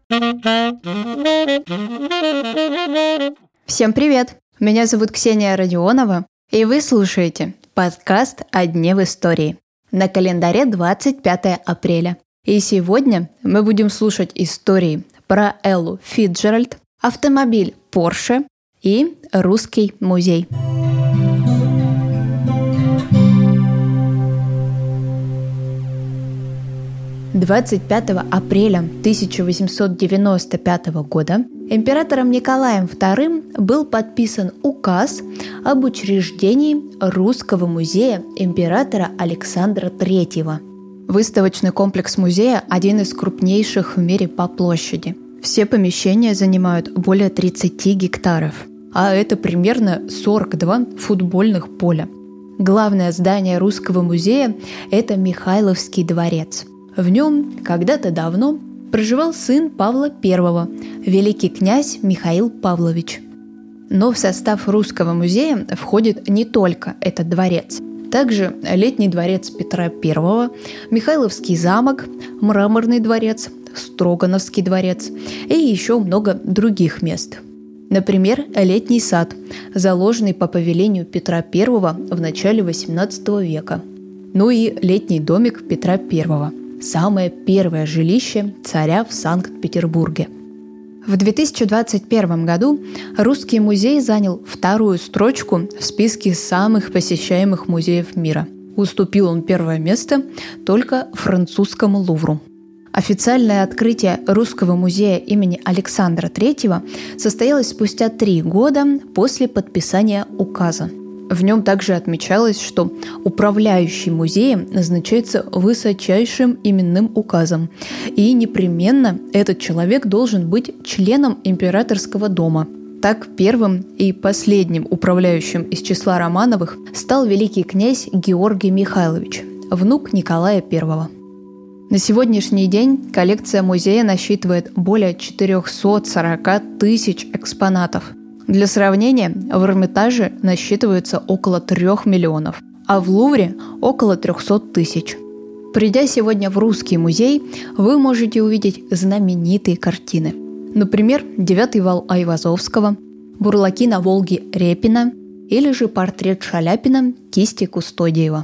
Всем привет! Меня зовут Ксения Родионова, и вы слушаете подкаст «О дне в истории». На календаре 25 апреля. И сегодня мы будем слушать истории про Эллу Фицджеральд, автомобиль Porsche и русский музей. «25 апреля 1895 года императором Николаем II был подписан указ об учреждении Русского музея императора Александра III. Выставочный комплекс музея – один из крупнейших в мире по площади. Все помещения занимают более 30 гектаров, а это примерно 42 футбольных поля. Главное здание Русского музея – это Михайловский дворец. В нем когда-то давно проживал сын Павла I, великий князь Михаил Павлович. Но в состав Русского музея входит не только этот дворец. Также Летний дворец Петра I, Михайловский замок, Мраморный дворец, Строгановский дворец и еще много других мест. Например, Летний сад, заложенный по повелению Петра I в начале XVIII века. Ну и Летний домик Петра I. Самое первое жилище царя в Санкт-Петербурге. В 2021 году Русский музей занял вторую строчку в списке самых посещаемых музеев мира. Уступил он первое место только французскому Лувру. Официальное открытие Русского музея имени Александра III состоялось спустя 3 года после подписания указа. В нем также отмечалось, что управляющий музеем назначается высочайшим именным указом, и непременно этот человек должен быть членом императорского дома. Так, первым и последним управляющим из числа Романовых стал великий князь Георгий Михайлович, внук Николая I. На сегодняшний день коллекция музея насчитывает более 440 тысяч экспонатов. Для сравнения, в Эрмитаже насчитывается около 3 миллионов, а в Лувре – около 300 тысяч. Придя сегодня в Русский музей, вы можете увидеть знаменитые картины. Например, «Девятый вал» Айвазовского, «Бурлаки на Волге» Репина или же портрет Шаляпина кисти Кустодиева.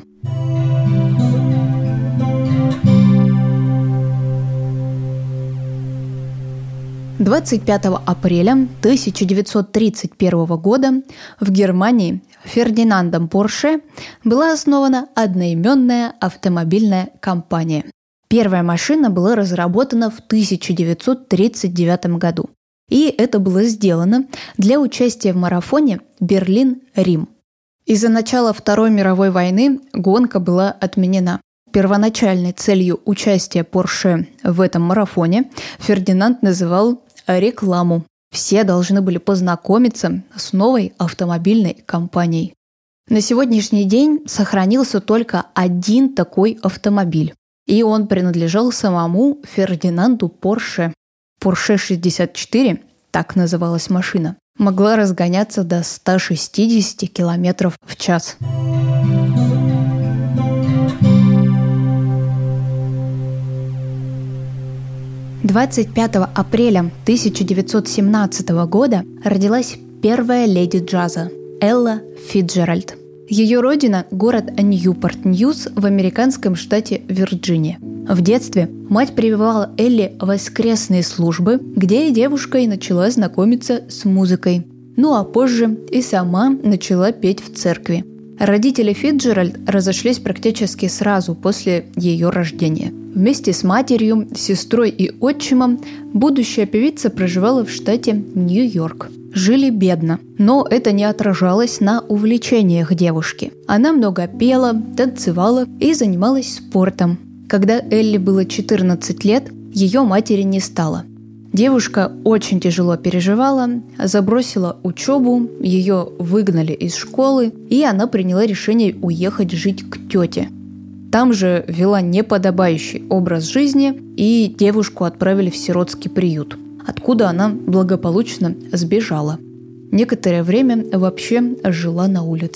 – 25 апреля 1931 года в Германии Фердинандом Порше была основана одноименная автомобильная компания. Первая машина была разработана в 1939 году, и это было сделано для участия в марафоне Берлин-Рим. Из-за начала Второй мировой войны гонка была отменена. Первоначальной целью участия Порше в этом марафоне Фердинанд называл рекламу. Все должны были познакомиться с новой автомобильной компанией. На сегодняшний день сохранился только один такой автомобиль, и он принадлежал самому Фердинанду Порше. Порше 64, так называлась машина, могла разгоняться до 160 км в час. – 25 апреля 1917 года родилась первая леди джаза Элла Фицджеральд. Ее родина – город Ньюпорт-Ньюс в американском штате Вирджиния. В детстве мать прививала Элли воскресные службы, где девушка и начала знакомиться с музыкой. Ну а позже и сама начала петь в церкви. Родители Фицджеральд разошлись практически сразу после ее рождения. Вместе с матерью, сестрой и отчимом будущая певица проживала в штате Нью-Йорк. Жили бедно, но это не отражалось на увлечениях девушки. Она много пела, танцевала и занималась спортом. Когда Элли было 14 лет, ее матери не стало. Девушка очень тяжело переживала, забросила учебу, ее выгнали из школы, и она приняла решение уехать жить к тете. Там же вела неподобающий образ жизни, и девушку отправили в сиротский приют, откуда она благополучно сбежала. Некоторое время вообще жила на улице.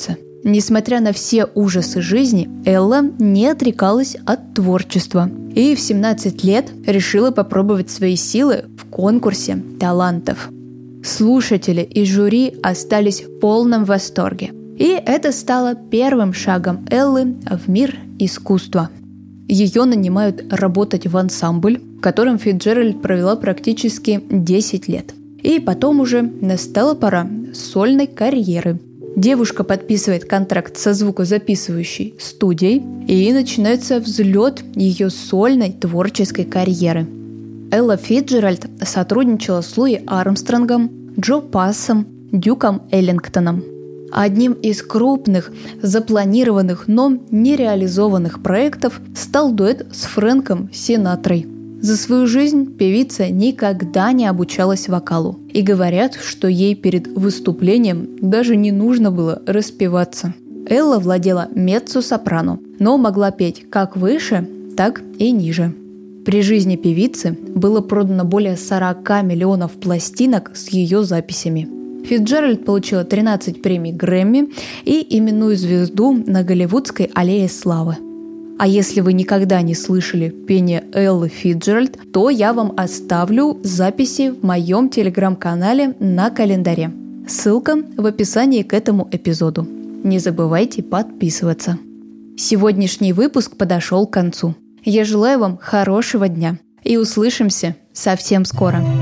Несмотря на все ужасы жизни, Элла не отрекалась от творчества и в 17 лет решила попробовать свои силы в конкурсе талантов. Слушатели и жюри остались в полном восторге. И это стало первым шагом Эллы в мир искусства. Ее нанимают работать в ансамбль, в котором Фицджеральд провела практически 10 лет. И потом уже настала пора сольной карьеры. Девушка подписывает контракт со звукозаписывающей студией, и начинается взлет ее сольной творческой карьеры. Элла Фицджеральд сотрудничала с Луи Армстронгом, Джо Пассом, Дюком Эллингтоном. Одним из крупных, запланированных, но нереализованных проектов стал дуэт с Фрэнком Синатрой. За свою жизнь певица никогда не обучалась вокалу. И говорят, что ей перед выступлением даже не нужно было распеваться. Элла владела меццо-сопрано, но могла петь как выше, так и ниже. При жизни певицы было продано более 40 миллионов пластинок с ее записями. Фицджеральд получила 13 премий Грэмми и именную звезду на Голливудской аллее славы. А если вы никогда не слышали пение Эллы Фицджеральд, то я вам оставлю записи в моем телеграм-канале на календаре. Ссылка в описании к этому эпизоду. Не забывайте подписываться. Сегодняшний выпуск подошел к концу. Я желаю вам хорошего дня и услышимся совсем скоро.